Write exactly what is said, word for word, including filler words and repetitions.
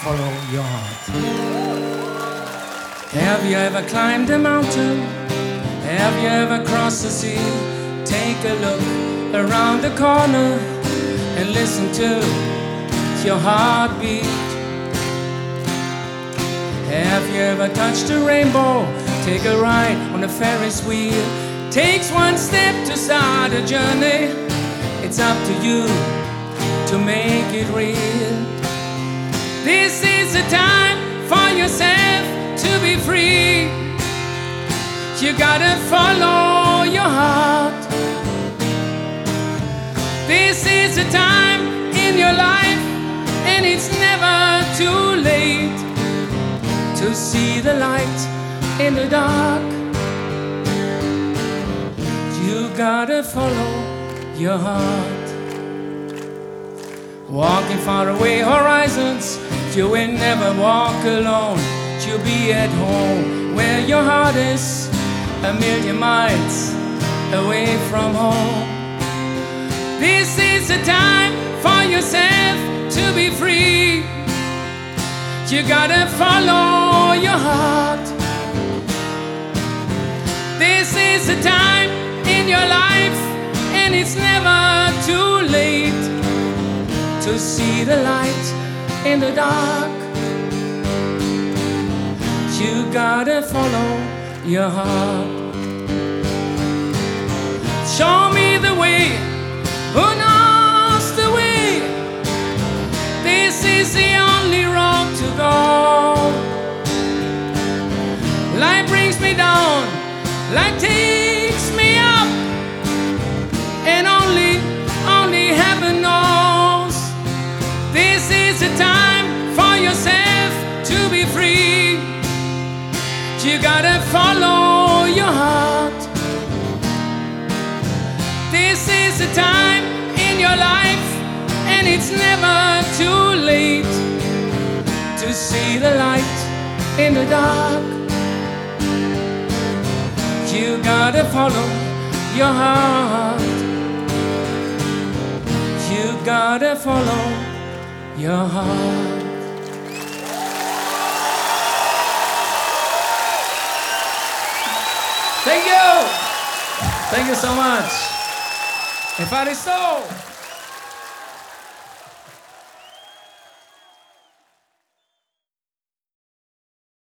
Follow your heart. Have you ever climbed a mountain? Have you ever crossed the sea? Take a look around the corner and listen to your heartbeat. Have you ever touched a rainbow? Take a ride on a Ferris wheel. Takes one step to start a journey. It's up to you to make it real. This is the time for yourself to be free. You gotta follow your heart. This is the time in your life, and it's never too late to see the light in the dark. You gotta follow your heart. Walking far away horizons, you will never walk alone. You'll be at home where your heart is, a million miles away from home. This is the time for yourself to be free. You gotta follow your heart. This is the time in your life, and it's never too late to see the light in the dark. You gotta follow your heart. Show me the way, who knows the way? This is the only road to go. Life brings me down, life takes me up, and only, only heaven knows. This is the time for yourself to be free. You gotta follow your heart. This is the time in your life, and it's never too late to see the light in the dark. You gotta follow your heart. You gotta follow your heart. Thank you. Thank you so much. Efaristo.